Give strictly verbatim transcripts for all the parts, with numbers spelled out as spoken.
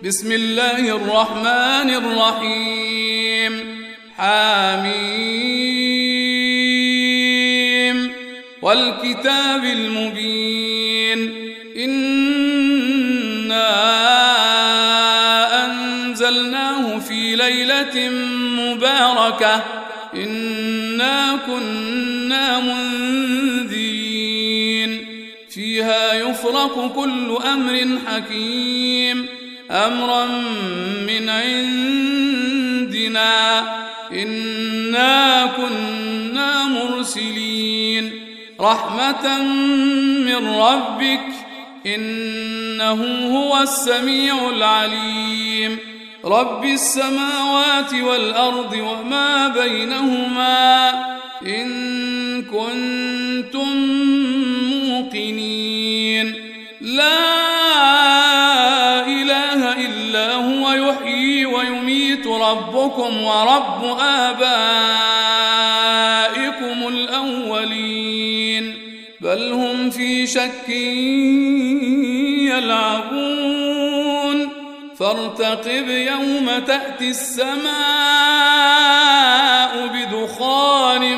بسم الله الرحمن الرحيم حميم والكتاب المبين إنا أنزلناه في ليلة مباركة إنا كنا منذرين فيها يفرق كل أمر حكيم أمرا من عندنا إنا كنا مرسلين رحمة من ربك إنه هو السميع العليم رب السماوات والأرض وما بينهما إن كنتم موقنين لا إله إلا هو يحيي ويميت ربكم ورب آبائكم الأولين بل هم في شك يلعبون فارتقب يوم تأتي السماء بدخان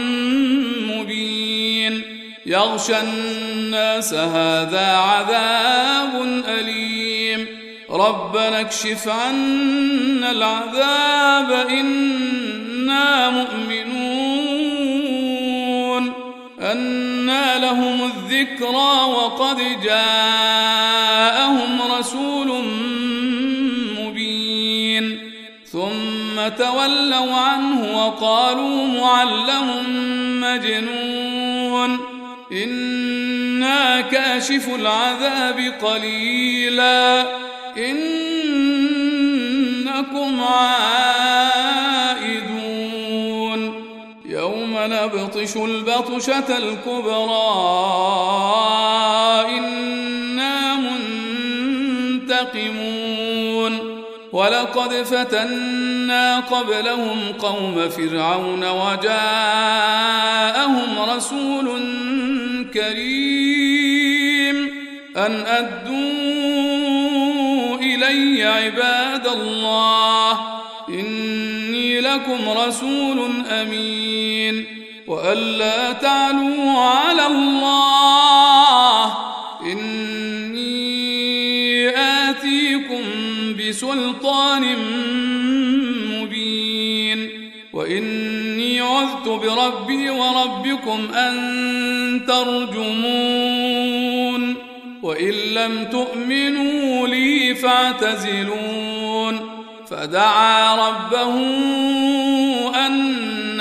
مبين يغشى الناس هذا عذاب أليم ربنا اكشف عنا العذاب إنا مؤمنون أنى لهم الذكرى وقد جاءهم رسول مبين ثم تولوا عنه وقالوا معلم مجنون إنا كاشف العذاب قليلا إنكم عائدون يوم نبطش البطشة الكبرى إنا منتقمون ولقد فتنا قبلهم قوم فرعون وجاءهم رسول كريم أن أدوا إلي عباد الله إني لكم رسول أمين وألا تعلوا على الله إني آتيكم بسلطان مبين وإني عذت بربي وربكم أن ترجمون وإن لم تؤمنوا لي فاعتزلون فدعا ربه أن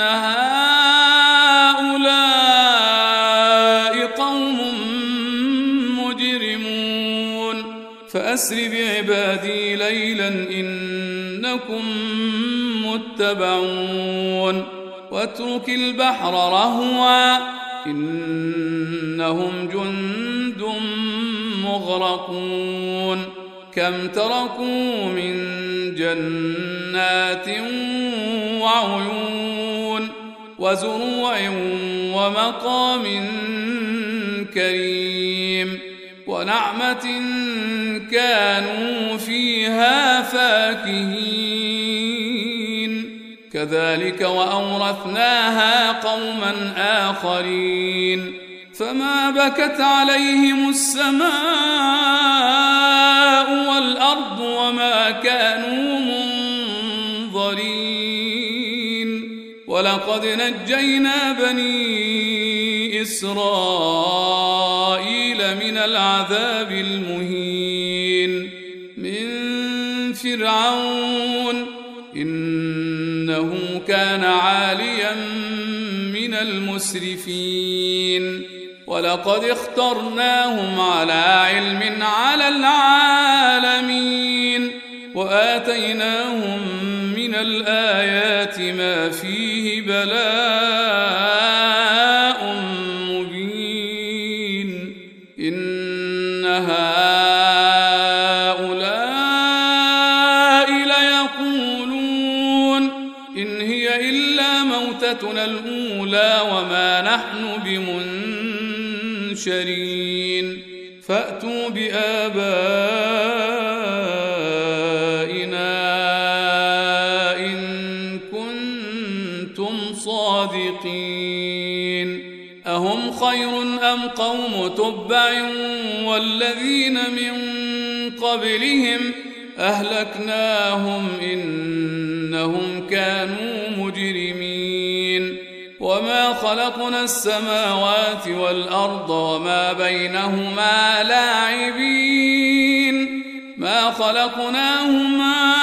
هؤلاء قوم مجرمون فأسر بعبادي ليلا إنكم متبعون واترك البحر رهوا إنهم جند مغرقون كم تركوا من جنات وعيون وزروع ومقام كريم ونعمة كانوا فيها فاكهين كذلك وأورثناها قوما آخرين فما بكت عليهم السماء والأرض وما كانوا منظرين ولقد نجينا بني إسرائيل من العذاب المهين من فرعون إنه كان عاليا من المسرفين ولقد اخترناهم على علم على العالمين وآتيناهم من الآيات ما فيه بلاء مبين إن هؤلاء ليقولون إن هي إلا موتتنا الأولى وما نحن بمنشرين فأتوا بآبائنا قوم تبع والذين من قبلهم أهلكناهم إنهم كانوا مجرمين وما خلقنا السماوات والأرض وما بينهما لاعبين ما خلقناهما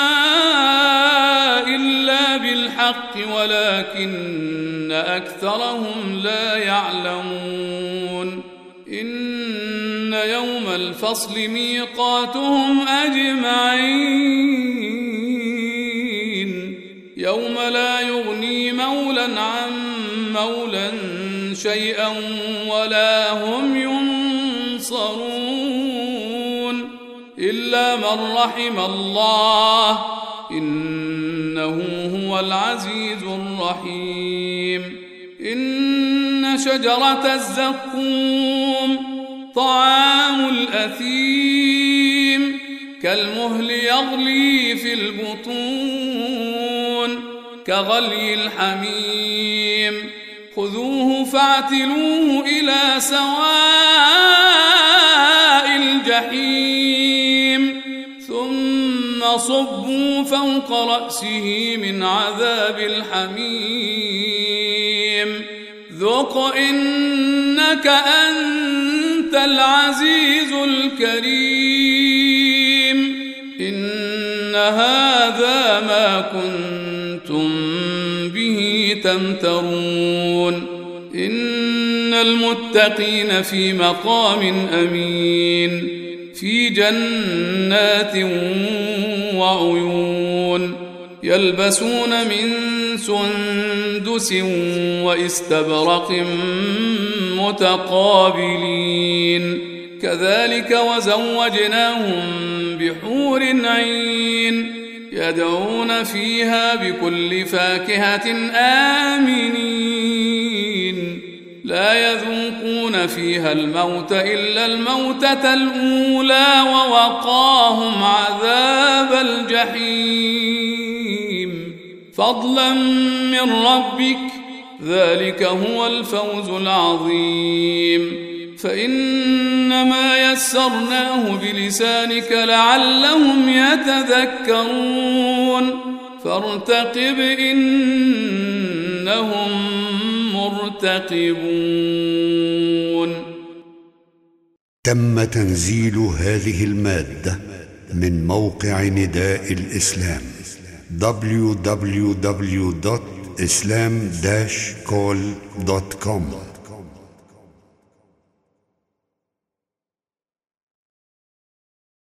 إلا بالحق ولكن أكثرهم لا يعلمون إن يوم الفصل ميقاتهم أجمعين يوم لا يغني مولى عن مولى شيئا ولا هم ينصرون إلا من رحم الله إنه هو العزيز الرحيم إن شجرة الزقوم طعام الأثيم كالمهل يغلي في البطون كغلي الحميم خذوه فاعتلوه إلى سواء الجحيم ثم صبوا فوق رأسه من عذاب الحميم ذق إنك أنت العزيز الكريم إن هذا ما كنتم به تمترون إن المتقين في مقام أمين في جنات وعيون يلبسون من سندس واستبرق متقابلين كذلك وزوجناهم بحور عين يدعون فيها بكل فاكهة آمنين لا يذوقون فيها الموت إلا الموتة الأولى ووقاهم عذاب الجحيم فضلا من ربك ذلك هو الفوز العظيم فإنما يسرناه بلسانك لعلهم يتذكرون فارتقب إنهم مرتقبون. تم تنزيل هذه المادة من موقع نداء الإسلام دبليو دبليو دبليو دوت إسلام داش كول دوت كوم.